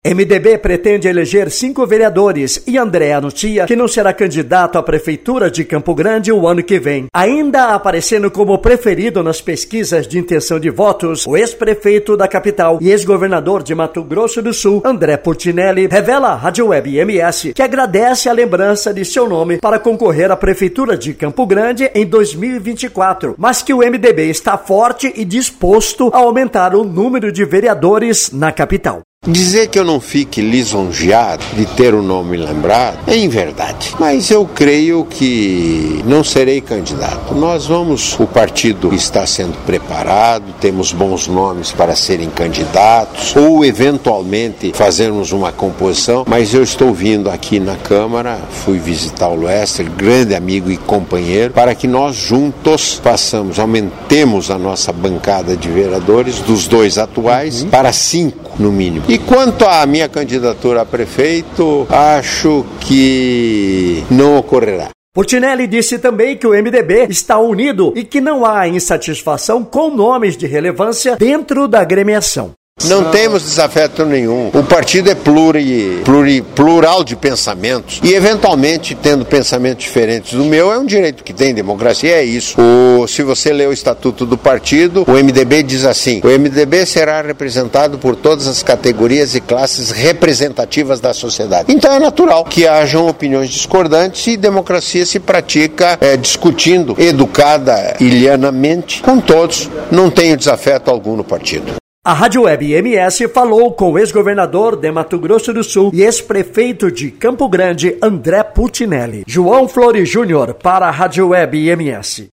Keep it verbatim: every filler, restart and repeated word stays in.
M D B pretende eleger cinco vereadores e André anuncia que não será candidato à prefeitura de Campo Grande o ano que vem. Ainda aparecendo como preferido nas pesquisas de intenção de votos, o ex-prefeito da capital e ex-governador de Mato Grosso do Sul, André Puccinelli, revela à Rádio Web M S que agradece a lembrança de seu nome para concorrer à prefeitura de Campo Grande em dois mil e vinte e quatro, mas que o M D B está forte e disposto a aumentar o número de vereadores na capital. Dizer que eu não fique lisonjeado de ter o nome lembrado é inverdade, mas eu creio que não serei candidato. Nós vamos, o partido está sendo preparado, temos bons nomes para serem candidatos ou eventualmente fazermos uma composição, mas eu estou vindo aqui na Câmara, fui visitar o Lester, grande amigo e companheiro, para que nós juntos façamos, aumentemos a nossa bancada de vereadores dos dois atuais uhum. para cinco no mínimo. E quanto à minha candidatura a prefeito, acho que não ocorrerá. Puccinelli disse também que o M D B está unido e que não há insatisfação com nomes de relevância dentro da agremiação. Não temos desafeto nenhum. O partido é pluri, pluri, plural de pensamentos e, eventualmente, tendo pensamentos diferentes do meu, é um direito que tem. Democracia é isso. O, se você ler o estatuto do partido, o M D B diz assim: o M D B será representado por todas as categorias e classes representativas da sociedade. Então é natural que hajam opiniões discordantes e democracia se pratica é, discutindo educada e lianamente com todos. Não tenho desafeto algum no partido. A Rádio Web M S falou com o ex-governador de Mato Grosso do Sul e ex-prefeito de Campo Grande, André Puccinelli. João Flores Júnior para a Rádio Web M S.